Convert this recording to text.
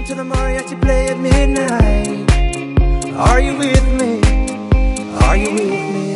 listen to the mariachi play at midnight. Are you with me? Are you with me?